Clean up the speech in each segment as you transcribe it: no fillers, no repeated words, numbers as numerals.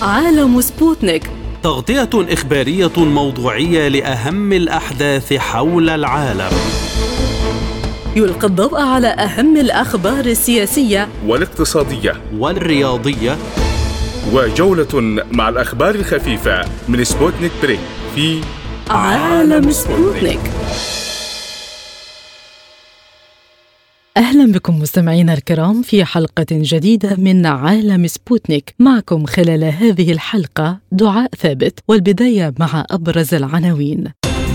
عالم سبوتنيك، تغطية إخبارية موضوعية لأهم الأحداث حول العالم. يلقي الضوء على أهم الأخبار السياسية والاقتصادية والرياضية، وجولة مع الأخبار الخفيفة من سبوتنيك بريك في عالم سبوتنيك. أهلا بكم مستمعينا الكرام في حلقة جديدة من عالم سبوتنيك. معكم خلال هذه الحلقة دعاء ثابت، والبداية مع أبرز العناوين.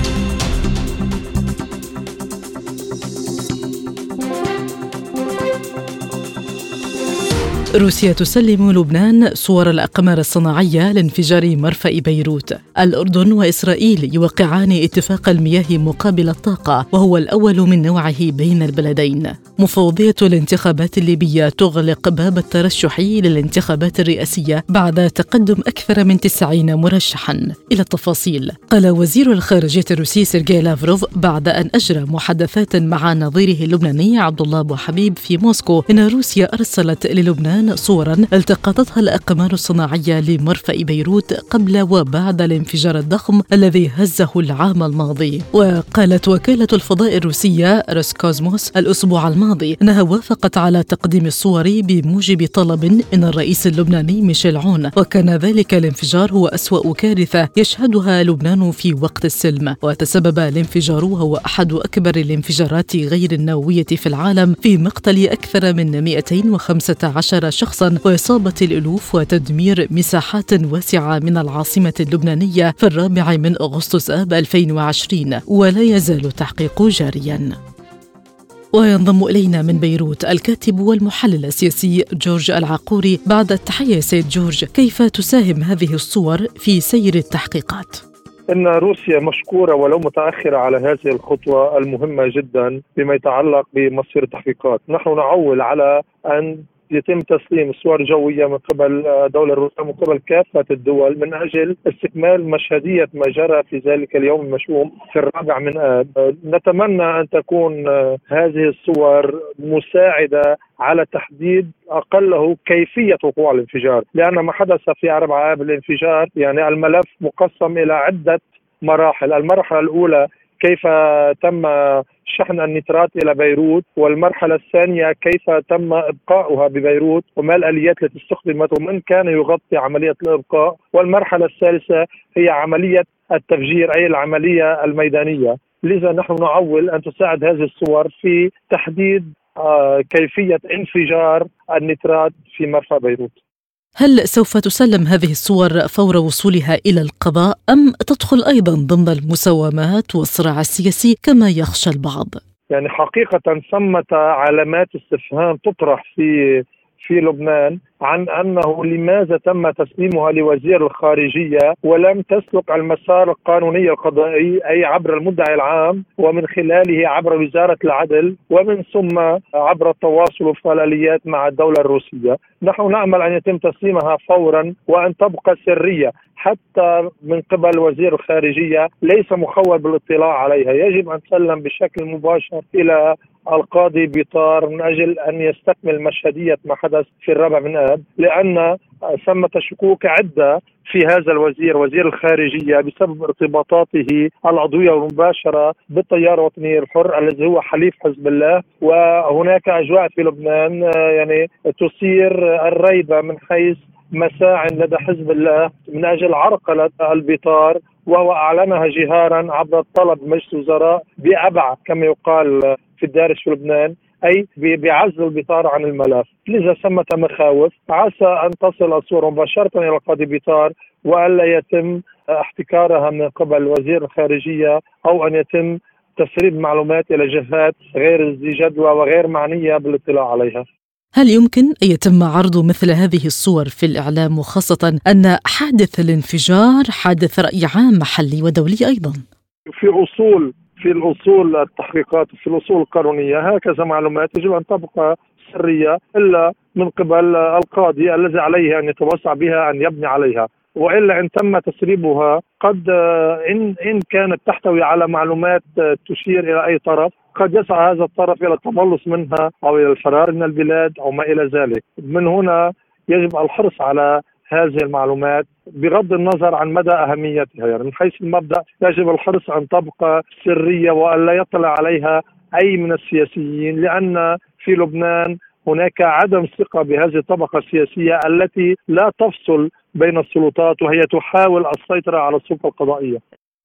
روسيا تسلم لبنان صور الأقمار الصناعية لانفجار مرفأ بيروت. الأردن وإسرائيل يوقعان اتفاق المياه مقابل الطاقة، وهو الأول من نوعه بين البلدين. مفوضية الانتخابات الليبية تغلق باب الترشح للانتخابات الرئاسية بعد تقدم أكثر من 90 مرشحا. إلى التفاصيل. قال وزير الخارجية الروسي سيرجي لافروف بعد أن أجرى محادثات مع نظيره اللبناني عبد الله أبو حبيب في موسكو إن روسيا أرسلت للبنان صورا التقطتها الأقمار الصناعية لمرفأ بيروت قبل وبعد الانفجار الضخم الذي هزه العام الماضي. وقالت وكالة الفضاء الروسية روسكوزموس الأسبوع الماضي أنها وافقت على تقديم الصور بموجب طلب من الرئيس اللبناني ميشيل عون، وكان ذلك الانفجار هو أسوأ كارثة يشهدها لبنان في وقت السلم. وتسبب الانفجار وهو أحد أكبر الانفجارات غير النووية في العالم في مقتل أكثر من 215 شخصا وإصابة الألوف وتدمير مساحات واسعة من العاصمة اللبنانية في 4 أغسطس آب 2020، ولا يزال التحقيق جاريا. وينضم إلينا من بيروت الكاتب والمحلل السياسي جورج العقوري. بعد التحية سيد جورج، كيف تساهم هذه الصور في سير التحقيقات؟ إن روسيا مشكورة ولو متأخرة على هذه الخطوة المهمة جدا بما يتعلق بمصير التحقيقات. نحن نعول على أن يتم تسليم صور جوية من قبل الدولة الروسية من قبل كافة الدول من أجل استكمال مشهدية ما جرى في ذلك اليوم المشؤوم في 4 من آب. نتمنى أن تكون هذه الصور مساعدة على تحديد أقله كيفية وقوع الانفجار، لأن ما حدث في 4 آب الانفجار يعني الملف مقسم إلى عدة مراحل. المرحلة الأولى كيف تم شحن النترات إلى بيروت، والمرحلة الثانية كيف تم إبقاؤها ببيروت وما الآليات التي استخدمت ومن كان يغطي عملية الإبقاء، والمرحلة الثالثة هي عملية التفجير أي العملية الميدانية. لذا نحن نعول أن تساعد هذه الصور في تحديد كيفية انفجار النترات في مرفأ بيروت. هل سوف تسلم هذه الصور فور وصولها إلى القضاء أم تدخل أيضا ضمن المساومات والصراع السياسي كما يخشى البعض؟ يعني حقيقة ثمة علامات استفهام تطرح في لبنان عن أنه لماذا تم تسليمها لوزير الخارجية ولم تسلك المسار القانوني القضائي أي عبر المدعي العام ومن خلاله عبر وزارة العدل ومن ثم عبر التواصل والآليات مع الدولة الروسية. نحن نأمل أن يتم تسليمها فورا وأن تبقى سرية حتى من قبل وزير الخارجية ليس مخول بالاطلاع عليها. يجب أن تسلم بشكل مباشر إلى القاضي بيطار من أجل أن يستكمل مشهدية ما حدث في 4 من آب، لأن ثمة شكوك عدة في هذا الوزير وزير الخارجية بسبب ارتباطاته العضوية والمباشرة بالتيار الوطني الحر الذي هو حليف حزب الله. وهناك أجواء في لبنان يعني تثير الريبة من حيث مساع لدى حزب الله من أجل عرقلة البيطار، وهو أعلنها جهارا عبر طلب مجلس الوزراء بأبع كما يقال في الدارج في لبنان، أي بعزل البيطار عن الملف. لذا ثمة مخاوف عسى أن تصل الصورة مباشرة إلى القاضي بيطار وألا يتم احتكارها من قبل وزير الخارجية أو أن يتم تسريب معلومات إلى جهات غير ذي جدوى وغير معنية بالاطلاع عليها. هل يمكن أن يتم عرض مثل هذه الصور في الإعلام، وخاصة أن حادث الانفجار حادث رأي عام محلي ودولي أيضا؟ في الأصول التحقيقات في الأصول القانونية هكذا معلومات يجب أن تبقى سرية إلا من قبل القاضي الذي عليه أن يتوسع بها أن يبني عليها، وإلا إن تم تسريبها قد إن كانت تحتوي على معلومات تشير إلى أي طرف قد يسعى هذا الطرف إلى التملص منها أو إلى الفرار من البلاد أو ما إلى ذلك. من هنا يجب الحرص على هذه المعلومات بغض النظر عن مدى أهميتها. يعني من حيث المبدأ يجب الحرص أن تبقى سرية وأن لا يطلع عليها أي من السياسيين، لأن في لبنان هناك عدم ثقة بهذه الطبقة السياسية التي لا تفصل بين السلطات وهي تحاول السيطرة على السلطة القضائية.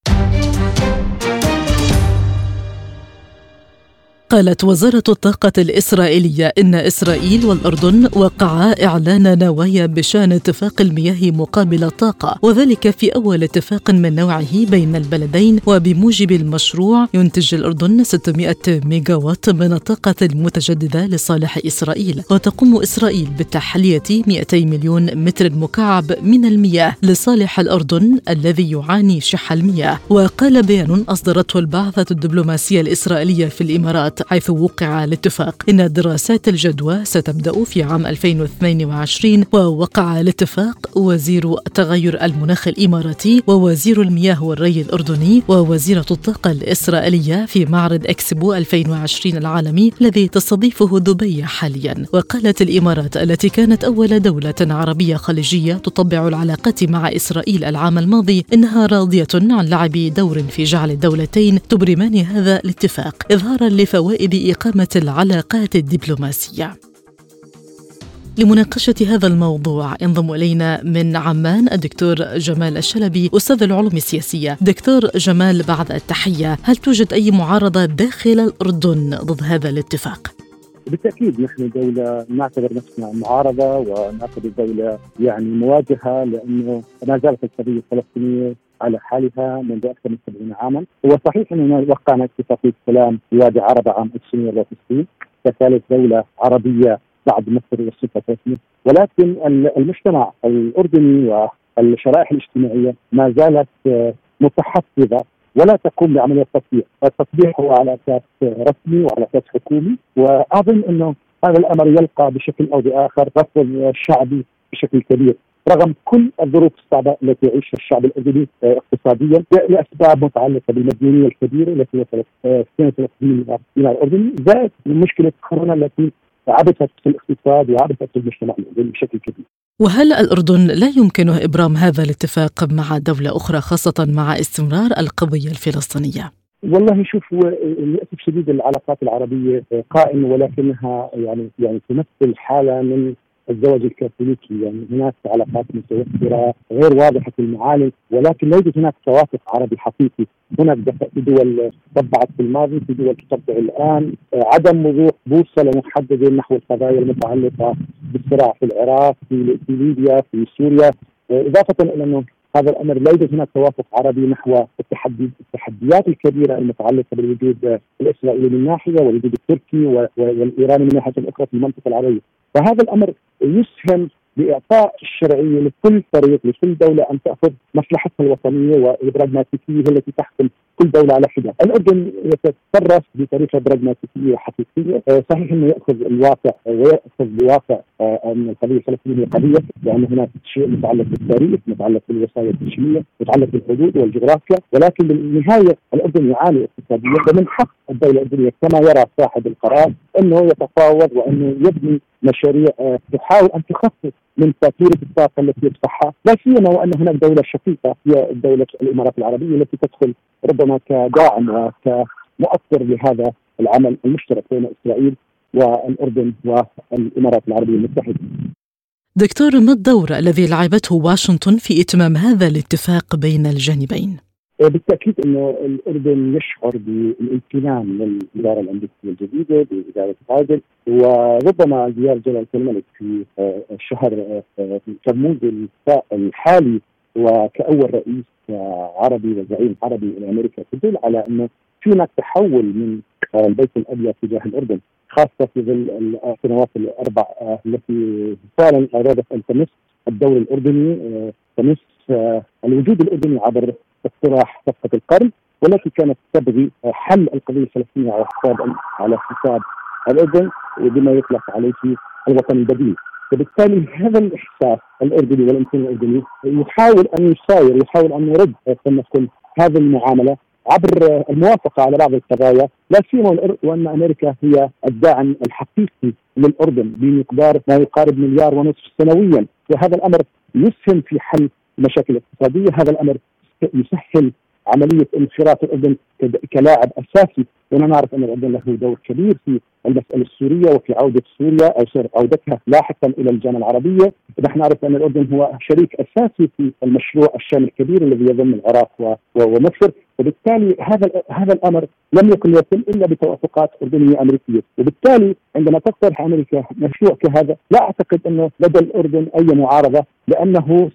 قالت وزارة الطاقة الإسرائيلية إن إسرائيل والأردن وقعا إعلان نوايا بشأن اتفاق المياه مقابل الطاقة، وذلك في أول اتفاق من نوعه بين البلدين. وبموجب المشروع ينتج الأردن 600 ميجاوات من الطاقة المتجددة لصالح إسرائيل، وتقوم إسرائيل بتحلية 200 مليون متر مكعب من المياه لصالح الأردن الذي يعاني شح المياه. وقال بيان أصدرته البعثة الدبلوماسية الإسرائيلية في الإمارات حيث وقع الاتفاق إن دراسات الجدوى ستبدأ في عام 2022. ووقع الاتفاق وزير تغير المناخ الإماراتي ووزير المياه والري الأردني ووزيرة الطاقة الإسرائيلية في معرض إكسبو 2020 العالمي الذي تستضيفه دبي حاليا. وقالت الإمارات التي كانت أول دولة عربية خليجية تطبع العلاقات مع إسرائيل العام الماضي إنها راضية عن لعب دور في جعل الدولتين تبرمان هذا الاتفاق إظهارا لفوائد إقامة العلاقات الدبلوماسية. لمناقشة هذا الموضوع ينضم إلينا من عمان الدكتور جمال الشلبي أستاذ العلوم السياسية. دكتور جمال، بعد التحية، هل توجد أي معارضة داخل الأردن ضد هذا الاتفاق؟ بالتأكيد نحن دولة نعتبر نفسنا معارضة ونعتبر دولة مواجهة، لأنه ما زالت القضية الفلسطينية على حالها منذ أكثر من 70 عاما. هو صحيح أننا وقعنا اتفاقية سلام في وادي عربة عام 1994 كثالث دولة عربية بعد مصر والسلطة الفلسطينية، ولكن المجتمع الأردني والشرائح الاجتماعية ما زالت متحفظة ولا تقوم بعملية تطبيع. التطبيع هو على أساس رسمي وعلى أساس حكومي، وأظن أنه هذا الأمر يلقى بشكل أو بآخر رفض شعبي بشكل كبير رغم كل الظروف الصعبة التي يعيشها الشعب الأردني اقتصاديا لأسباب متعلقة بالمديونية الكبيرة التي وصلت 32 مليار دينار أردني، زائد مشكلة كورونا التي عبثت في الاقتصاد وعبثت في المجتمع الأردني بشكل كبير. وهل الأردن لا يمكنه إبرام هذا الاتفاق مع دولة أخرى خاصة مع استمرار القضية الفلسطينية؟ والله شوف، للأسف شديد العلاقات العربية قائمة ولكنها تمثل حالة من الزواج الكاثوليكي. هناك علاقات متوفرة غير واضحة المعالم، ولكن لا يوجد هناك توافق عربي حقيقي. هناك في دول طبعت في الماضي، في دول تطبع الآن، عدم وضوح بوصلة محددة نحو القضايا المتعلقة بالصراع في العراق، في ليبيا، في سوريا، إضافة إلى أنه هذا الأمر لا يوجد هناك توافق عربي نحو التحديات الكبيرة المتعلقة بالوجود الإسرائيلي من ناحية والوجود التركي والإيراني من ناحية أخرى في المنطقة العربية. فهذا الأمر يسهم بإعطاء الشرعية لكل طريق، لكل دولة أن تأخذ مصلحتها الوطنية والبراغماتيكية التي تحكم كل دولة على حدة. الأردن يتصرف بطريقة براغماتيكية حقيقية. صحيح أنه يأخذ الواقع ويأخذ بواقع أن القضية الفلسطينية قضية، لأن هناك شيء متعلق بالتاريخ، متعلق بالوصايا التشريعية، متعلق بالحدود والجغرافيا، ولكن بالنهاية الأردن يعاني اقتصاديا، ومن حق الدولة الأردنية كما يرى صاحب القرار أنه يتفاوض وأنه يبني مشاريع تحاول أن تخفف من فاتورة الطاقة التي يدفعها، لا سيما وأن هناك دولة شقيقة هي دولة الإمارات العربية التي تدخل ربما كداعم وكمؤثر لهذا العمل المشترك بين إسرائيل والأردن والإمارات العربية المتحدة. دكتور، ما الدور الذي لعبته واشنطن في إتمام هذا الاتفاق بين الجانبين؟ بالتأكيد أنه الأردن يشعر بالامتنان للإدارة الأمريكية الجديدة بإدارة بايدن، وربما زيارة جلالة الملك في شهر تموز الحالي وكأول رئيس عربي وزعيم عربي لأمريكا تدل على أنه في هناك تحول من البيت الأبيض تجاه الأردن، خاصة في ظل السنوات الأربع التي فعلا أرادت أن تمس الدور الأردني، تمس الوجود الأردني عبر اقتراح صفقة القرن، والتي كانت تبغي حل القضية الفلسطينية على حساب الأردن بما يطلق عليه الوطن البديل. فبالتالي هذا الإحساس الأردني والإنسان الأردني يحاول أن يصاير، يحاول أن يرد كما تكون هذه المعاملة عبر الموافقة على بعض القضايا، لا سيما وأن أمريكا هي الداعم الحقيقي للأردن بمقدار ما يقارب 1.5 مليار سنويا، وهذا الأمر يسهم في حل المشاكل الاقتصادية. هذا الأمر يسهل عملية انخراط الأردن كلاعب أساسي، وأنا نعرف أن الأردن له دور كبير في المسألة السورية وفي عودة سوريا أو عودتها لاحقا إلى الجامعة العربية. نحن نعرف أن الأردن هو شريك أساسي في المشروع الشامل الكبير الذي يضم العراق ومصر، وبالتالي هذا الأمر لم يكن يتم إلا بتوافقات أردنية أمريكية. وبالتالي عندما تقترح أمريكا مشروع كهذا لا أعتقد أنه لدى الأردن أي معارضة، لأنه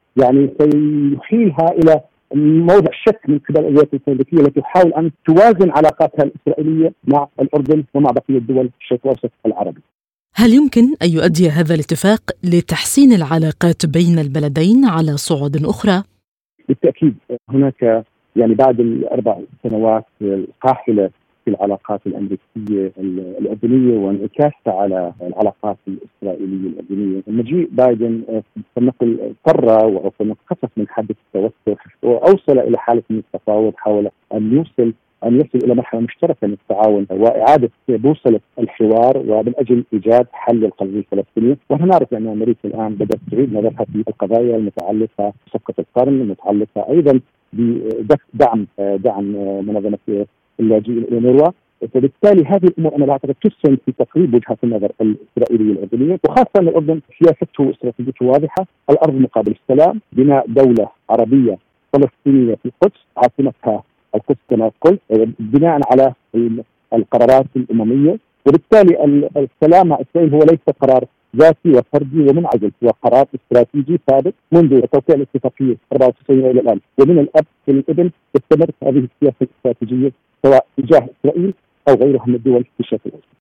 سيحيلها إلى موضع شك من قبل الولايات الامريكيه التي تحاول ان توازن علاقاتها الاسرائيليه مع الاردن ومع بقيه دول الشرق الاوسط العربي. هل يمكن ان يؤدي هذا الاتفاق لتحسين العلاقات بين البلدين على صعود اخرى؟ بالتاكيد هناك بعد ال4 سنوات قافله في العلاقات الامريكيه الاردنيه وانعكاسها على العلاقات الاسرائيليه الاردنيه. مجيء بايدن فلنقل اضطر وخفف من حده التوتر واوصل الى حاله من التفاوض، حاول ان يصل الى مرحله مشتركه من التعاون واعاده بوصله الحوار ومن اجل ايجاد حل للقضيه الفلسطينيه. ونحن نعرف ان امريكا الان بدات تعيد نظرها في القضايا المتعلقه بصفقه القرن، المتعلقه ايضا بدعم منظمه اللاجئين الأونروا. فبالتالي هذه الامور انا بعتقد تسهم في تقريب وجهه النظر الاسرائيليه الاردنيه، وخاصه ان الاردن سياسته واستراتيجيته واضحه: الارض مقابل السلام، بناء دوله عربيه فلسطينيه في القدس، عاصمتها القدس كما قلت، بناء على القرارات الامميه. وبالتالي السلام مع اسرائيل هو ليس قرار ذاتي وفردي ومنعزل، هو قرار استراتيجي ثابت منذ توقيع الاتفاقيه 94 الى الان، ومن الاب الى الابن تستمر هذه السياسه الاستراتيجيه سواء تجاه اسرائيل او غيرها من الدول في الشرق الاوسط.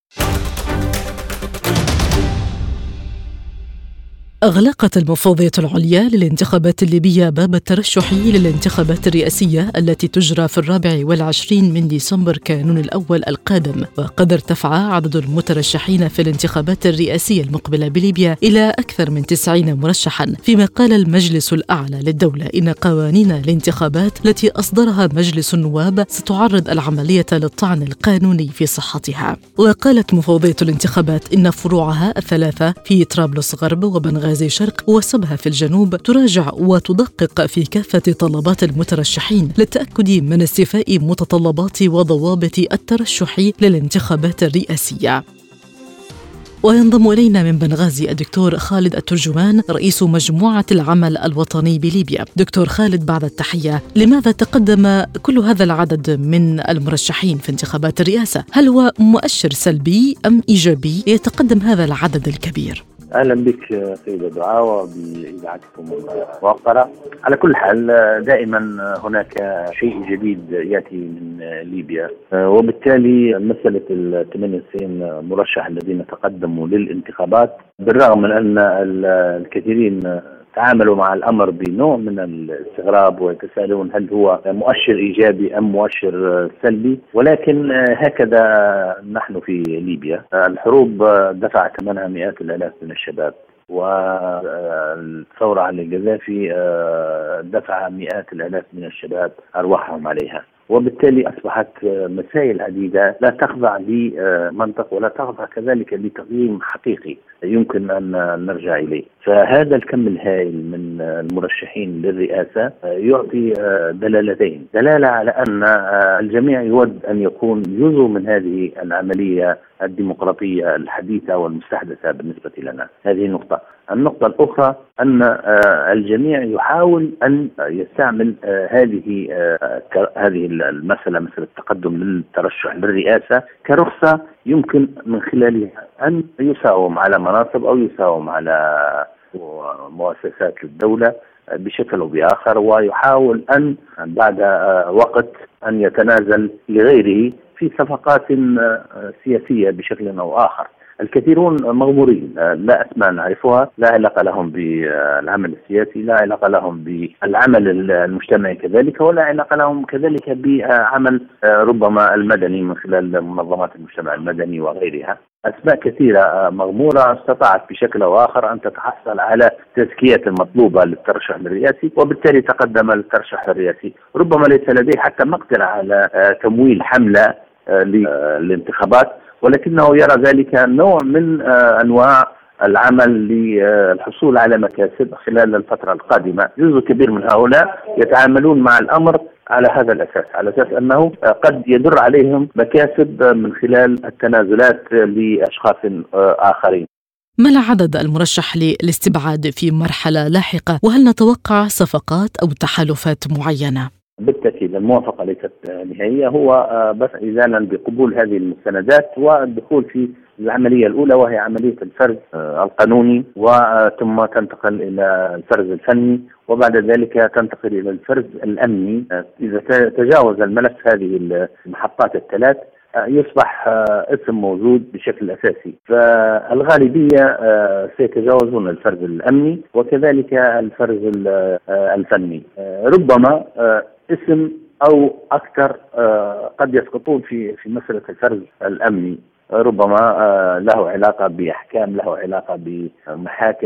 أغلقت المفوضية العليا للانتخابات الليبية باب الترشح للانتخابات الرئاسية التي تجرى في 24 من ديسمبر كانون الأول القادم، وقد ارتفع عدد المترشحين في الانتخابات الرئاسية المقبلة بليبيا إلى أكثر من 90 مرشحا. فيما قال المجلس الأعلى للدولة إن قوانين الانتخابات التي أصدرها مجلس النواب ستعرض العملية للطعن القانوني في صحتها. وقالت مفوضية الانتخابات إن فروعها الثلاثة في طرابلس غرب وبنغازي شرق وسبها في الجنوب تراجع وتدقق في كافة طلبات المترشحين للتأكد من استيفاء متطلبات وضوابط الترشح للانتخابات الرئاسية. وينضم إلينا من بنغازي الدكتور خالد الترجمان رئيس مجموعة العمل الوطني بليبيا. دكتور خالد، بعد التحية، لماذا تقدم كل هذا العدد من المرشحين في انتخابات الرئاسة؟ هل هو مؤشر سلبي أم إيجابي يتقدم هذا العدد الكبير؟ أهلا بك سيدة دعاء وبإذاعتكم الموقرة. على كل حال دائما هناك شيء جديد يأتي من ليبيا، وبالتالي مسألة 98 مرشح الذين تقدموا للانتخابات، بالرغم من أن الكثيرين تعاملوا مع الأمر بنوع من الاستغراب ويتساءلون هل هو مؤشر إيجابي أم مؤشر سلبي، ولكن هكذا نحن في ليبيا. الحروب دفع ثمنها مئات الآلاف من الشباب، والثورة على القذافي دفع مئات الآلاف من الشباب أرواحهم عليها، وبالتالي أصبحت مسائل عديدة لا تخضع لمنطق ولا تخضع كذلك لتقييم حقيقي يمكن أن نرجع إليه. فهذا الكم الهائل من المرشحين للرئاسة يعطي دلالتين: دلالة على أن الجميع يود أن يكون جزء من هذه العملية الديمقراطية الحديثة والمستحدثة بالنسبة لنا. هذه نقطة. النقطة الأخرى أن الجميع يحاول أن يستعمل هذه المسألة، مسألة التقدم للترشح للرئاسة، كرخصة يمكن من خلالها أن يساوم على مناصب أو يساوم على مؤسسات الدولة بشكل أو بآخر، ويحاول أن بعد وقت أن يتنازل لغيره في صفقات سياسية بشكل أو آخر. الكثيرون مغمورين، لا أسماء نعرفها، لا علاقة لهم بالعمل السياسي، لا علاقة لهم بالعمل المجتمعي كذلك، ولا علاقة لهم كذلك بعمل ربما المدني من خلال منظمات المجتمع المدني وغيرها. أسماء كثيرة مغمورة استطاعت بشكل أو آخر أن تتحصل على تزكية المطلوبة للترشح الرئاسي، وبالتالي تقدم للترشح الرئاسي. ربما ليس لديه حتى مقدرة على تمويل حملة للانتخابات، ولكنه يرى ذلك نوع من أنواع العمل للحصول على مكاسب خلال الفترة القادمة. جزء كبير من هؤلاء يتعاملون مع الأمر على هذا الأساس، على أساس أنه قد يدر عليهم مكاسب من خلال التنازلات لأشخاص آخرين. ما العدد المرشح للاستبعاد في مرحلة لاحقة؟ وهل نتوقع صفقات أو تحالفات معينة؟ بالتأكيد الموافقة ليست نهائية، هو بس إذانا بقبول هذه المستندات والدخول في العملية الأولى، وهي عملية الفرز القانوني، وثم تنتقل إلى الفرز الفني، وبعد ذلك تنتقل إلى الفرز الأمني. إذا تجاوز الملف هذه المحطات الثلاث يصبح اسم موجود بشكل أساسي، فالغالبية سيتجاوزون الفرز الأمني وكذلك الفرز الفني. ربما اسم أو أكثر قد يسقطون في مسألة الفرز الأمني، ربما له علاقة بأحكام، له علاقة بمحاكم،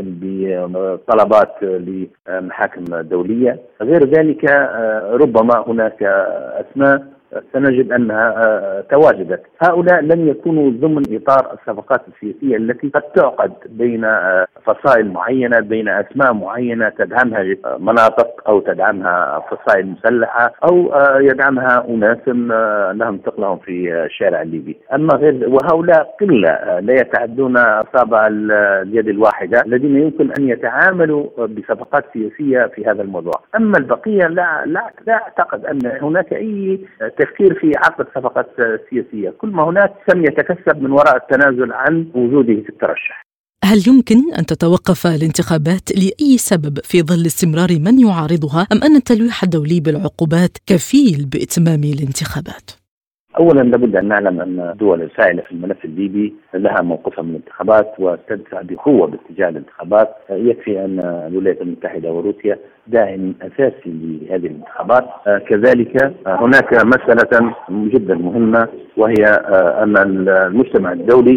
بطلبات لمحاكم دولية. غير ذلك ربما هناك أسماء سنجد أنها تواجدت. هؤلاء لن يكونوا ضمن إطار الصفقات السياسية التي قد تعقد بين فصائل معينة، بين أسماء معينة تدعمها مناطق أو تدعمها فصائل مسلحة أو يدعمها أناس لهم ثقلهم في الشارع الليبي. أما غير وهؤلاء قلة لا يتعدون أصابع اليد الواحدة الذين يمكن أن يتعاملوا بصفقات سياسية في هذا الموضوع. أما البقية لا أعتقد أن هناك أي تفكير في عقد صفقات سياسية، كل ما هناك سم يتكسب من وراء التنازل عن وجوده في الترشح. هل يمكن أن تتوقف الانتخابات لأي سبب في ظل استمرار من يعارضها، أم أن التلويح الدولي بالعقوبات كفيل بإتمام الانتخابات؟ أولا لابد أن نعلم أن الدول الفاعلة في الملف الليبي لها موقفها من الانتخابات وتدفع بقوة باتجاه الانتخابات. يكفي أن الولايات المتحدة وروسيا داعم أساسي لهذه الانتخابات. كذلك هناك مسألة جدا مهمة، وهي أن المجتمع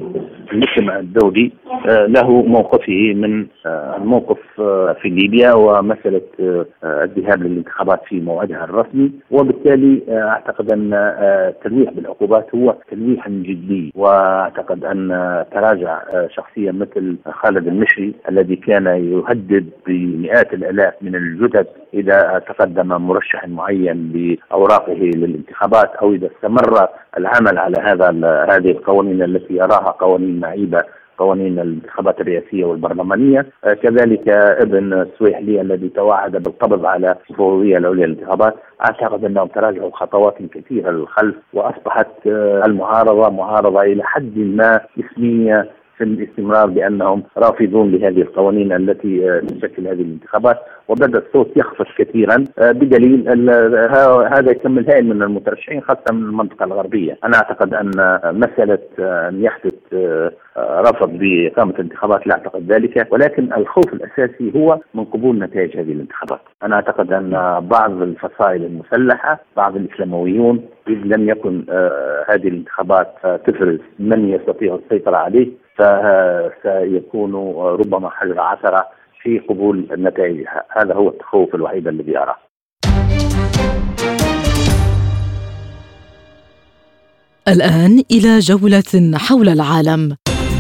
الدولي له موقفه من الموقف في ليبيا ومسألة الذهاب للانتخابات في موعدها الرسمي، وبالتالي أعتقد أن التلويح بالعقوبات هو تلويح جدي. وأعتقد أن تراجع شخصية مثل خالد المشري الذي كان يهدد بمئات الآلاف من الجثث إذا تقدم مرشح معين بأوراقه للانتخابات، أو إذا استمر العمل على هذه القوانين التي يراها قوانين معيبة، قوانين الانتخابات الرئاسية والبرلمانية. كذلك ابن سويحلي الذي توعد بالقبض على الفوضية العليا للانتخابات. أعتقد أنهم تراجعوا خطوات كثيرة للخلف، وأصبحت المعارضة معارضة إلى حد ما اسمية في الاستمرار بأنهم رافضون لهذه القوانين التي تشكل هذه الانتخابات، وبدأ الصوت يخفت كثيرا بدليل هذا الكم الهائل من المترشحين خاصة من المنطقة الغربية. أنا أعتقد أن مسألة أن يحدث رفض بإقامة الانتخابات لا أعتقد ذلك، ولكن الخوف الأساسي هو من قبول نتائج هذه الانتخابات. أنا أعتقد أن بعض الفصائل المسلحة، بعض الإسلامويون، إذ لم يكن هذه الانتخابات تفرز من يستطيع السيطرة عليه، فسيكون ربما حجر عثرة في قبول النتائج. هذا هو التخوف الوحيد الذي أراه. الآن إلى جولة حول العالم.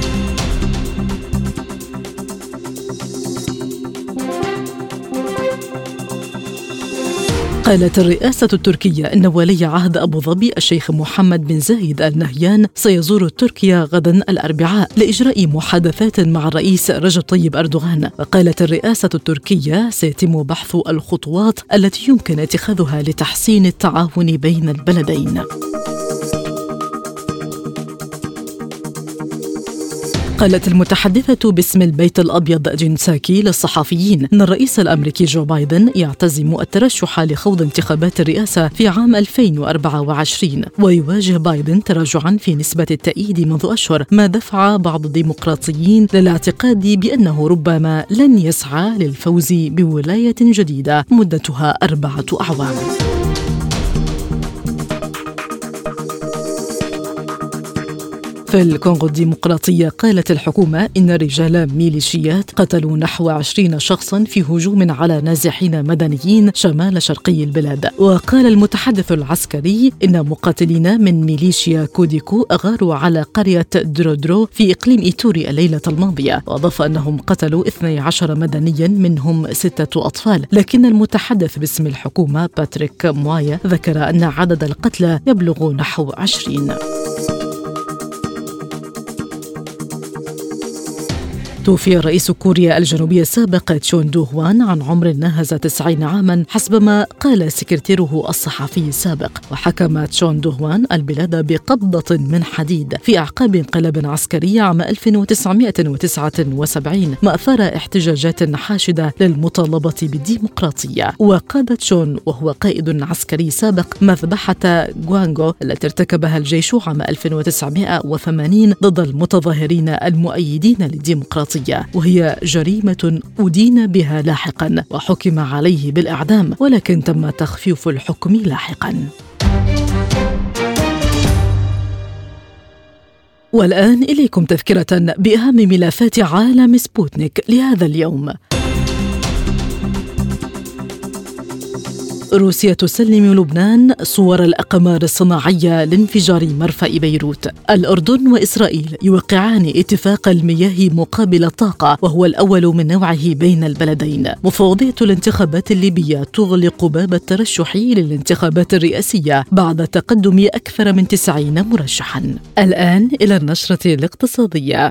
قالت الرئاسة التركية أن ولي عهد أبو ظبي الشيخ محمد بن زايد آل نهيان سيزور تركيا غدا الأربعاء لإجراء محادثات مع الرئيس رجب طيب أردوغان. وقالت الرئاسة التركية سيتم بحث الخطوات التي يمكن اتخاذها لتحسين التعاون بين البلدين. قالت المتحدثة باسم البيت الأبيض جين ساكي للصحفيين أن الرئيس الأمريكي جو بايدن يعتزم الترشح لخوض انتخابات الرئاسة في عام 2024، ويواجه بايدن تراجعا في نسبة التأييد منذ أشهر، ما دفع بعض الديمقراطيين للاعتقاد بأنه ربما لن يسعى للفوز بولاية جديدة مدتها 4 أعوام. في الكونغو الديمقراطية قالت الحكومة إن رجال ميليشيات قتلوا نحو 20 شخصا في هجوم على نازحين مدنيين شمال شرقي البلاد. وقال المتحدث العسكري إن مقاتلين من ميليشيا كوديكو أغاروا على قرية درودرو في إقليم إيتوري الليلة الماضية، وأضاف أنهم قتلوا 12 مدنيا منهم 6 أطفال. لكن المتحدث باسم الحكومة باتريك موايا ذكر أن عدد القتلى يبلغ نحو 20. توفي رئيس كوريا الجنوبية السابق تشون دو هوان عن عمر ناهز 90 عاما حسب ما قال سكرتيره الصحفي السابق. وحكم تشون دو هوان البلاد بقبضة من حديد في أعقاب انقلاب عسكري عام 1979 ما أثار احتجاجات حاشدة للمطالبة بالديمقراطية. وقاد تشون وهو قائد عسكري سابق مذبحة غوانغو التي ارتكبها الجيش عام 1980 ضد المتظاهرين المؤيدين للديمقراطية، وهي جريمة أدين بها لاحقا وحكم عليه بالإعدام، ولكن تم تخفيف الحكم لاحقا. والآن إليكم تذكرة بأهم ملفات عالم سبوتنيك لهذا اليوم. روسيا تسلم لبنان صور الأقمار الصناعية لانفجار مرفأ بيروت. الأردن وإسرائيل يوقعان اتفاق المياه مقابل الطاقة وهو الأول من نوعه بين البلدين. مفوضية الانتخابات الليبية تغلق باب الترشح للانتخابات الرئاسية بعد تقدم أكثر من 90 مرشحا. الآن إلى النشرة الاقتصادية.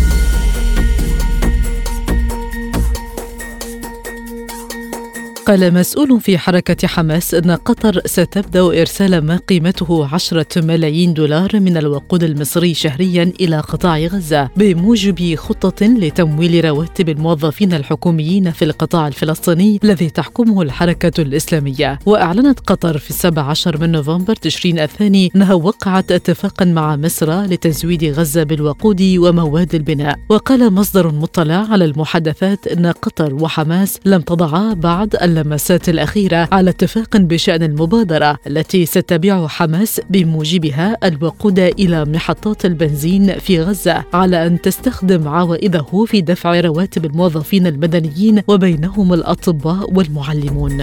قال مسؤول في حركة حماس أن قطر ستبدأ إرسال ما قيمته 10 ملايين دولار من الوقود المصري شهريا إلى قطاع غزة بموجب خطة لتمويل رواتب الموظفين الحكوميين في القطاع الفلسطيني الذي تحكمه الحركة الإسلامية. وأعلنت قطر في 17 من نوفمبر تشرين الثاني أنها وقعت اتفاقا مع مصر لتزويد غزة بالوقود ومواد البناء. وقال مصدر مطلع على المحادثات أن قطر وحماس لم تضعا بعد اللمسات الأخيرة على اتفاق بشأن المبادرة التي ستبيع حماس بموجبها الوقود إلى محطات البنزين في غزة على أن تستخدم عوائده في دفع رواتب الموظفين المدنيين وبينهم الأطباء والمعلمون.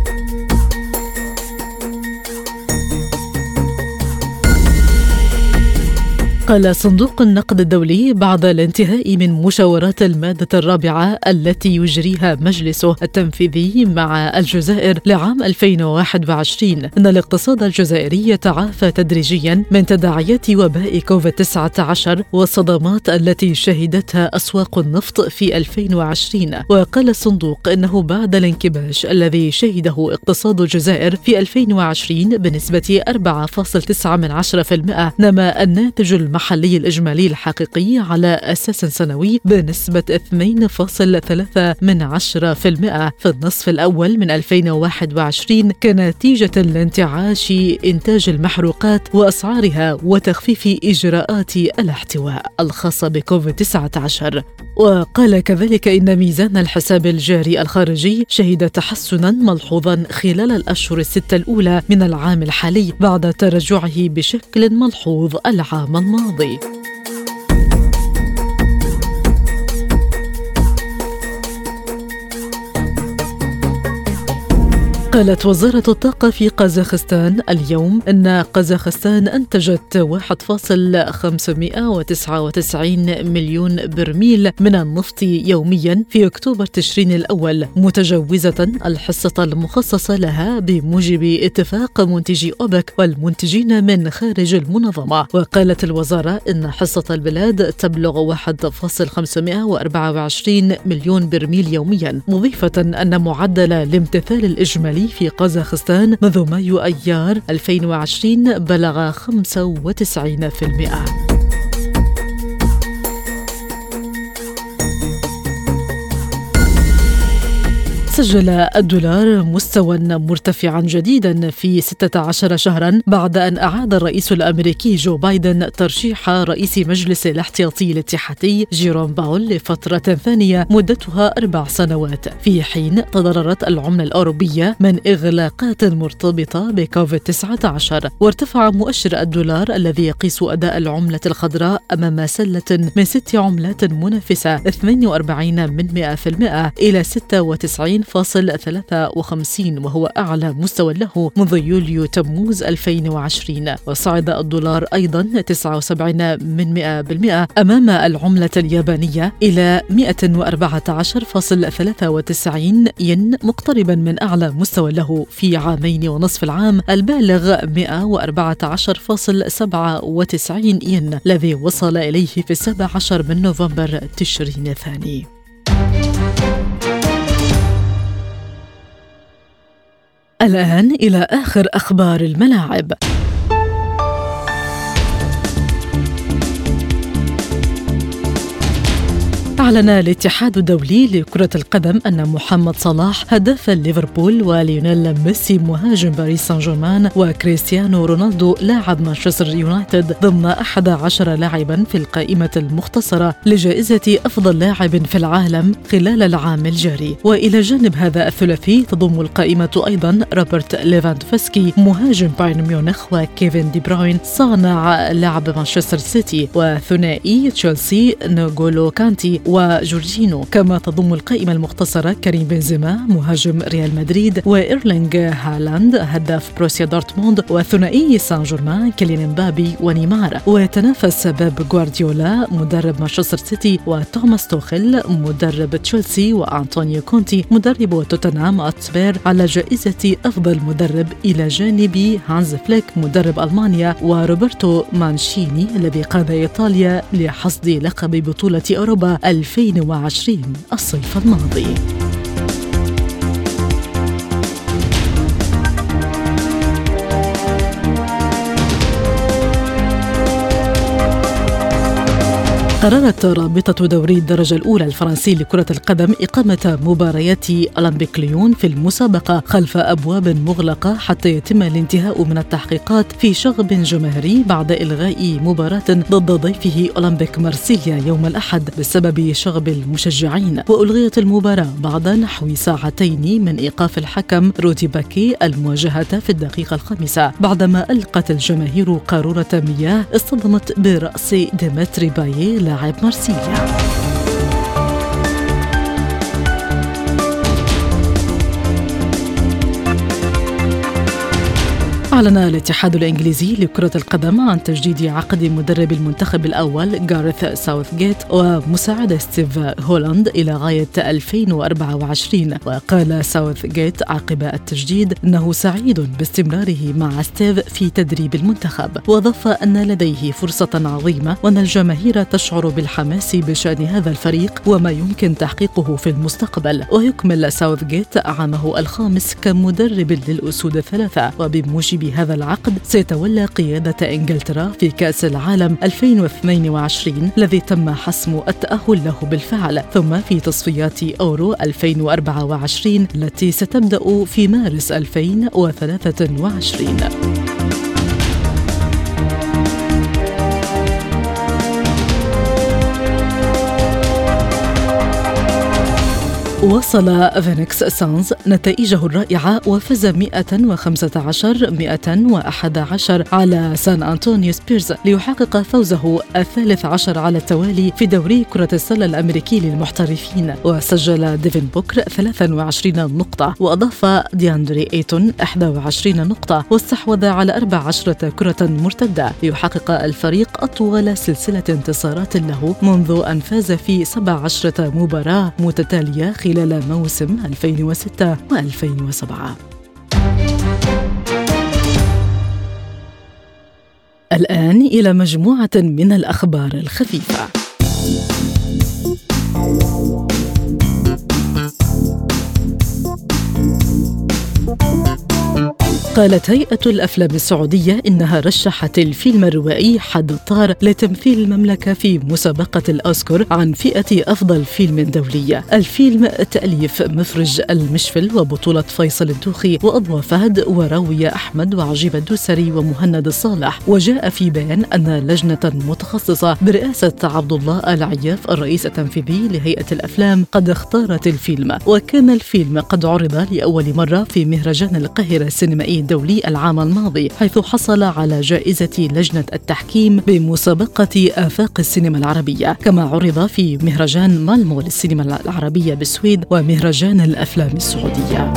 قال صندوق النقد الدولي بعد الانتهاء من مشاورات المادة الرابعة التي يجريها مجلسه التنفيذي مع الجزائر لعام 2021 أن الاقتصاد الجزائري يتعافى تدريجيا من تداعيات وباء كوفيد-19 والصدمات التي شهدتها أسواق النفط في 2020. وقال الصندوق إنه بعد الانكماش الذي شهده اقتصاد الجزائر في 2020 بنسبة 4.9% نما الناتج المحلي الإجمالي الحقيقي على أساس سنوي بنسبة 2.3% في النصف الأول من 2021 كنتيجة لانتعاش إنتاج المحروقات وأسعارها وتخفيف إجراءات الاحتواء الخاصة بكوفيد-19. وقال كذلك إن ميزان الحساب الجاري الخارجي شهد تحسنا ملحوظا خلال الأشهر الستة الأولى من العام الحالي بعد تراجعه بشكل ملحوظ العام الماضي. قالت وزارة الطاقة في قازاخستان اليوم أن قازاخستان أنتجت 1.599 مليون برميل من النفط يوميا في أكتوبر تشرين الأول، متجاوزة الحصة المخصصة لها بموجب اتفاق منتجي أوبك والمنتجين من خارج المنظمة. وقالت الوزارة إن حصة البلاد تبلغ 1.524 مليون برميل يوميا، مضيفة أن معدل الامتثال الإجمالي في قازاخستان منذ مايو أيار 2020 بلغ 95%. سجل الدولار مستوى مرتفعا جديدا في 16 شهرا بعد أن أعاد الرئيس الأمريكي جو بايدن ترشيح رئيس مجلس الاحتياطي الاتحادي جيروم باول لفترة ثانية مدتها 4 سنوات، في حين تضررت العملة الأوروبية من إغلاقات مرتبطة بكوفيد-19. وارتفع مؤشر الدولار الذي يقيس أداء العملة الخضراء أمام سلة من 6 عملات منافسة 42% إلى 96.53، وهو أعلى مستوى له منذ يوليو تموز 2020. وصعد الدولار أيضا 79% أمام العملة اليابانية إلى 114.93 ين، مقتربا من أعلى مستوى له في 2.5 العام البالغ 114.97 ين الذي وصل إليه في 17 من نوفمبر تشرين الثاني. الآن إلى آخر أخبار الملاعب. أعلن الاتحاد الدولي لكرة القدم أن محمد صلاح هداف ليفربول وليونيل ميسي مهاجم باريس سان جيرمان وكريستيانو رونالدو لاعب مانشستر يونايتد ضمن 11 لاعبا في القائمة المختصرة لجائزة أفضل لاعب في العالم خلال العام الجاري. وإلى جانب هذا الثلاثي تضم القائمة أيضا روبرت ليفاندوفسكي مهاجم بايرن ميونخ وكيفن دي بروين صانع لعب مانشستر سيتي، وثنائي تشيلسي نغولو كانتي وجورجينو. كما تضم القائمة المختصرة كريم بنزيما مهاجم ريال مدريد وإيرلينغ هالاند هداف بروسيا دورتموند، وثنائي سان جيرمان كيليان مبابي ونيمار. ويتنافس بيب غوارديولا مدرب مانشستر سيتي وتوماس توخيل مدرب تشيلسي وأنطونيو كونتي مدرب توتنهام هوتسبير على جائزة أفضل مدرب، إلى جانب هانز فليك مدرب ألمانيا وروبرتو مانشيني الذي قاد إيطاليا لحصد لقب بطولة أوروبا 2020 الصيف الماضي. قررت رابطة دوري الدرجة الأولى الفرنسي لكرة القدم إقامة مباريات أولمبيك ليون في المسابقة خلف أبواب مغلقة حتى يتم الانتهاء من التحقيقات في شغب جماهيري بعد إلغاء مباراة ضد ضيفه أولمبيك مارسيليا يوم الأحد بسبب شغب المشجعين. وألغيت المباراة بعد نحو ساعتين من إيقاف الحكم رودي باكي المواجهة في الدقيقة 5 بعدما ألقت الجماهير قارورة مياه اصطدمت برأس ديمتري بايي لاعب مارسيليا. أعلن الاتحاد الإنجليزي لكرة القدم عن تجديد عقد مدرب المنتخب الأول غاريث ساوثغيت ومساعد ستيف هولاند إلى غاية 2024. وقال ساوثغيت عقب التجديد أنه سعيد باستمراره مع ستيف في تدريب المنتخب، وأضاف أن لديه فرصة عظيمة وأن الجماهير تشعر بالحماس بشأن هذا الفريق وما يمكن تحقيقه في المستقبل. ويكمل ساوثغيت عامه الخامس كمدرب للأسود الثلاثة، وبموجب هذا العقد سيتولى قيادة إنجلترا في كأس العالم 2022 الذي تم حسم التأهل له بالفعل، ثم في تصفيات أورو 2024 التي ستبدأ في مارس 2023. وصل فينيكس سانز نتائجه الرائعة وفاز 115-111 على سان أنطونيو سبيرز ليحقق فوزه 13 على التوالي في دوري كرة السلة الأمريكي للمحترفين. وسجل ديفين بوكر 23 نقطة، وأضاف دياندري أيتون 21 نقطة، واستحوذ على 14 كرة مرتدة ليحقق الفريق أطول سلسلة انتصارات له منذ أن فاز في 17 مباراة متتالية خلال موسم 2006 و2007. الآن إلى مجموعة من الأخبار الخفيفة. قالت هيئة الأفلام السعودية إنها رشحت الفيلم الروائي حد الطار لتمثيل المملكة في مسابقة الأوسكار عن فئة أفضل فيلم دولي. الفيلم تأليف مفرج المشفل وبطولة فيصل الدوخي وأضواء فهد وراوية أحمد وعجيب الدوسري ومهند الصالح. وجاء في بيان أن لجنة متخصصة برئاسة عبد الله العياف الرئيس التنفيذي لهيئة الأفلام قد اختارت الفيلم. وكان الفيلم قد عرض لأول مرة في مهرجان القاهرة السينمائي الدولي العام الماضي، حيث حصل على جائزة لجنة التحكيم بمسابقة آفاق السينما العربية، كما عرض في مهرجان مالمو للسينما العربية بالسويد ومهرجان الأفلام السعودية.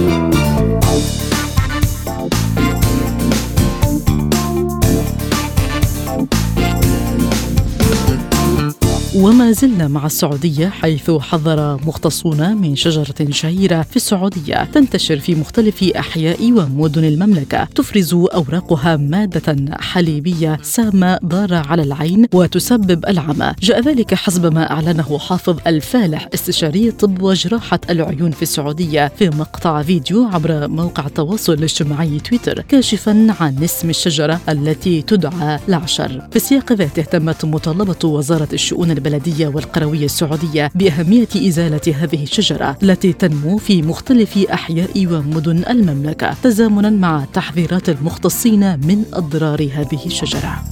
وما زلنا مع السعودية، حيث حذر مختصون من شجرة شهيرة في السعودية تنتشر في مختلف أحياء ومدن المملكة، تفرز أوراقها مادة حليبية سامة ضارة على العين وتسبب العمى. جاء ذلك حسب ما أعلنه حافظ الفالح استشاري طب وجراحة العيون في السعودية في مقطع فيديو عبر موقع التواصل الاجتماعي تويتر، كاشفا عن اسم الشجرة التي تدعى العشر. في سياق ذاته تمت مطالبة وزارة الشؤون البلدية والقروية السعودية بأهمية إزالة هذه الشجرة التي تنمو في مختلف أحياء ومدن المملكة، تزامنا مع تحذيرات المختصين من أضرار هذه الشجرة.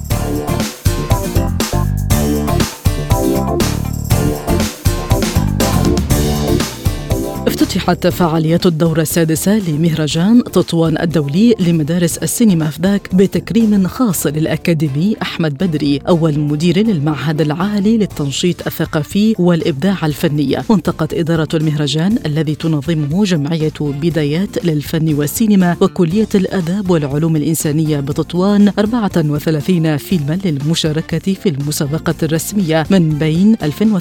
افتتحت فعاليات الدورة السادسة لمهرجان تطوان الدولي لمدارس السينما فداك بتكريم خاص للأكاديمي أحمد بدري، أول مدير للمعهد العالي للتنشيط الثقافي والإبداع الفني. وانتقت إدارة المهرجان الذي تنظمه جمعية بدايات للفن والسينما وكلية الآداب والعلوم الإنسانية بتطوان 34 فيلما للمشاركة في المسابقة الرسمية من بين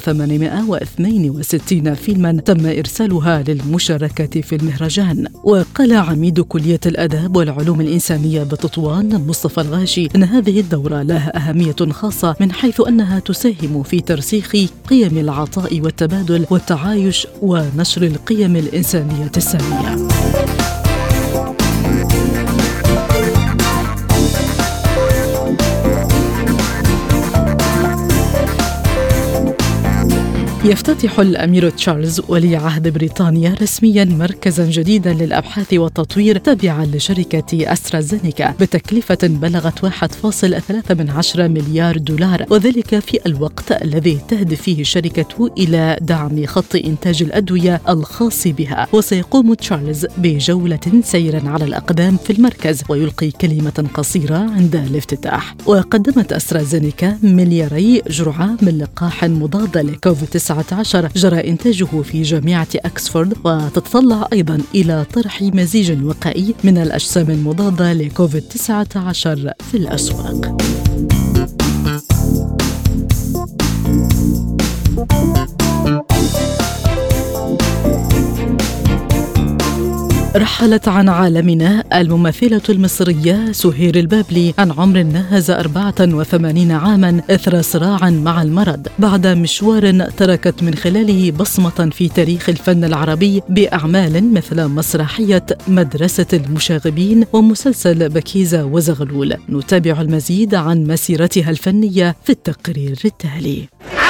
2862 فيلما تم إرسالها للمشاركة في المهرجان. وقال عميد كلية الآداب والعلوم الإنسانية بتطوان مصطفى الغاشي أن هذه الدورة لها أهمية خاصة من حيث أنها تساهم في ترسيخ قيم العطاء والتبادل والتعايش ونشر القيم الإنسانية السامية. يفتتح الأمير تشارلز ولي عهد بريطانيا رسميا مركزا جديدا للأبحاث والتطوير تابعا لشركة أسترازينيكا بتكلفة بلغت 1.3 مليار دولار، وذلك في الوقت الذي تهدف فيه الشركة إلى دعم خط إنتاج الأدوية الخاص بها. وسيقوم تشارلز بجولة سيرا على الأقدام في المركز ويلقي كلمة قصيرة عند الافتتاح. وقدمت أسترازينيكا ملياري جرعة من لقاح مضاد لكوفيد-19 جرى إنتاجه في جامعة أكسفورد، وتتطلع أيضا إلى طرح مزيج وقائي من الأجسام المضادة لكوفيد-19 في الأسواق. رحلت عن عالمنا الممثلة المصرية سهير البابلي عن عمر ناهز 84 عاما إثر صراع مع المرض، بعد مشوار تركت من خلاله بصمة في تاريخ الفن العربي بأعمال مثل مسرحية مدرسة المشاغبين ومسلسل بكيزة وزغلول. نتابع المزيد عن مسيرتها الفنية في التقرير التالي.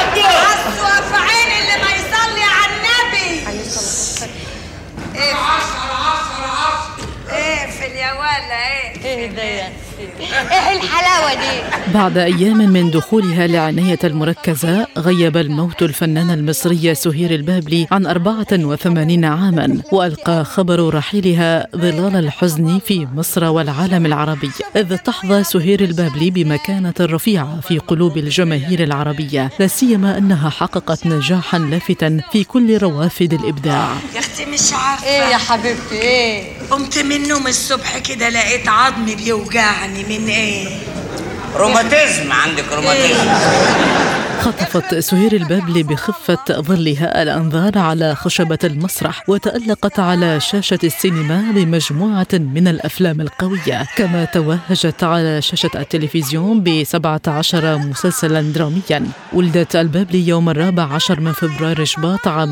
ايه الحلاوة دي؟ بعد أيام من دخولها لعناية المركزة غيب الموت الفنانة المصرية سهير البابلي عن 84 عاما، وألقى خبر رحيلها ظلال الحزن في مصر والعالم العربي، إذ تحظى سهير البابلي بمكانة رفيعة في قلوب الجماهير العربية، لا سيما أنها حققت نجاحا لافتا في كل روافد الإبداع. يا أختي مش عارفة ايه يا حبيبتي ايه؟ قمت من النوم الصبح كده لقيت عظمي بيوجعني. من ايه؟ روماتيزم، عندك روماتيزم. خطفت سهير البابلي بخفة ظلها الأنظار على خشبة المسرح، وتألقت على شاشة السينما بمجموعة من الأفلام القوية، كما توهجت على شاشة التلفزيون ب17 مسلسلا دراميا. ولدت البابلي يوم 14 من فبراير شباط عام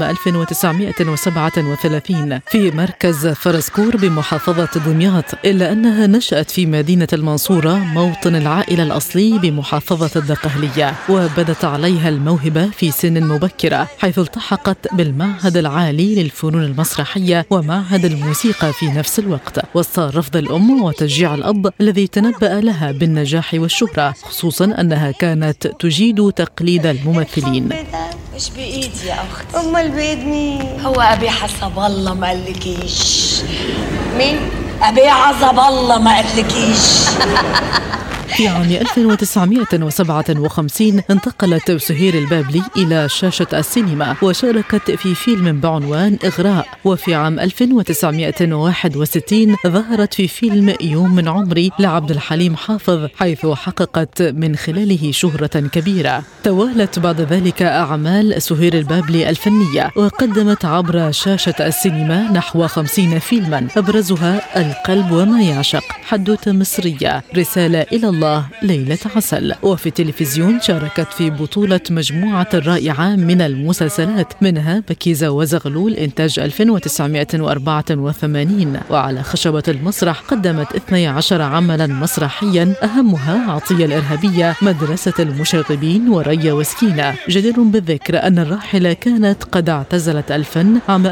1937 في مركز فرسكور بمحافظة دمياط، إلا أنها نشأت في مدينة المنصورة موطن العائلة الأصلي بمحافظة الدقهلية، وبدت عليها الموهبة في سن مبكرة، حيث التحقت بالمعهد العالي للفنون المسرحية ومعهد الموسيقى في نفس الوقت، وسط رفض الأم وتشجيع الأب الذي تنبأ لها بالنجاح والشهرة، خصوصا أنها كانت تجيد تقليد الممثلين. مش بإيدي يا أختي. أمال بإيد مين؟ هو أبي حسب الله ما قالكيش. مين؟ أبي عزب الله ما قالكيش. في عام 1957 انتقلت سهير البابلي إلى شاشة السينما، وشاركت في فيلم بعنوان إغراء. وفي عام 1961 ظهرت في فيلم يوم من عمري لعبد الحليم حافظ، حيث حققت من خلاله شهرة كبيرة. توالت بعد ذلك أعمال سهير البابلي الفنية، وقدمت عبر شاشة السينما نحو 50 فيلما، أبرزها القلب وما يعشق، حدوتة مصرية، رسالة إلى الله، ليلة عسل. وفي التلفزيون شاركت في بطولة مجموعة رائعة من المسلسلات، منها بكيزة وزغلول إنتاج 1984. وعلى خشبة المسرح قدمت 12 عملا مسرحيا، أهمها عطية الإرهابية، مدرسة المشاغبين، وريا وسكينة. جدير بالذكر أن الراحلة كانت قد اعتزلت الفن عام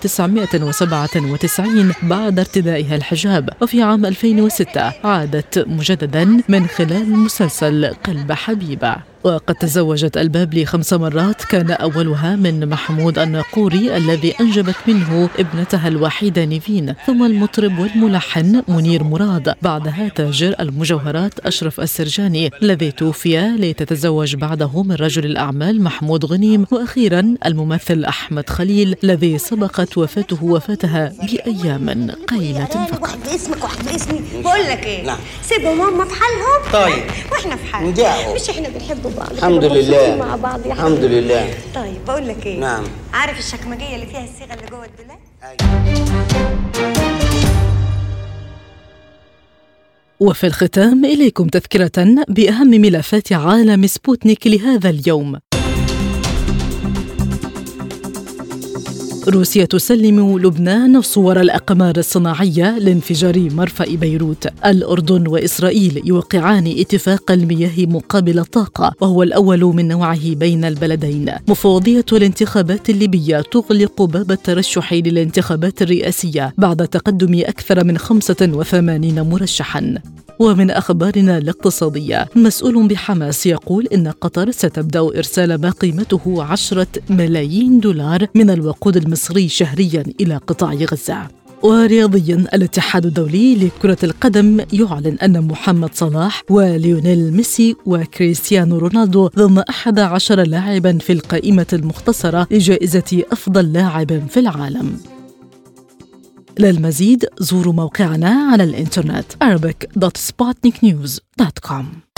1997 بعد ارتدائها الحجاب، وفي عام 2006 عادت مجددا من خلال مسلسل قلب حبيبة. وقد تزوجت البابلي 5 مرات، كان أولها من محمود الناقوري الذي أنجبت منه ابنتها الوحيدة نيفين، ثم المطرب والملحن منير مراد، بعدها تاجر المجوهرات أشرف السرجاني الذي توفي لتتزوج بعده من رجل الأعمال محمود غنيم، وأخيرا الممثل أحمد خليل الذي سبقت وفاته وفاتها بأيام قليلة فقط. واحد باسمك واحد باسمي. بقول لك ايه، نعم. سيبوا ماما في حالهم، طيب، واحنا في حالنا، مش احنا بنحبوا بعض؟ الحمد لله مع بعض يا الحمد لله. طيب بقول لك ايه، نعم، عارف الشكمجيه اللي فيها الصيغه اللي جوه الدولاب؟ وفي الختام إليكم تذكرة بأهم ملفات عالم سبوتنيك لهذا اليوم. روسيا تسلم لبنان صور الأقمار الصناعية لانفجار مرفأ بيروت. الأردن وإسرائيل يوقعان اتفاق المياه مقابل الطاقة، وهو الأول من نوعه بين البلدين. مفوضية الانتخابات الليبية تغلق باب الترشح للانتخابات الرئاسية بعد تقدم أكثر من 85 مرشحا. ومن أخبارنا الاقتصادية، مسؤول بحماس يقول إن قطر ستبدأ إرسال ما قيمته 10 ملايين دولار من الوقود المصري شهريا إلى قطاع غزة. ورياضيا، الاتحاد الدولي لكرة القدم يعلن أن محمد صلاح وليونيل ميسي وكريستيانو رونالدو ضمن 11 لاعبا في القائمة المختصرة لجائزة أفضل لاعب في العالم. للمزيد زوروا موقعنا على الإنترنت arabic.sputniknews.com.